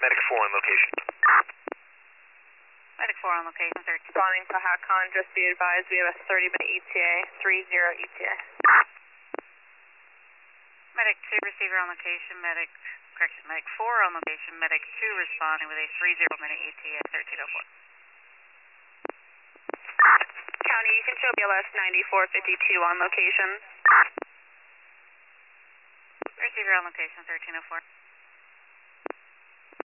Medic 4 on location. Medic 4 on location, 13. Responding to HACON, just be advised we have a 30-minute ETA, 30 ETA. Medic 2 receiver on location, Medic 4 on location, Medic 2 responding with a 30-minute ETA, 1304. County, you can show BLS 9452 on location. Receiver on location, 1304.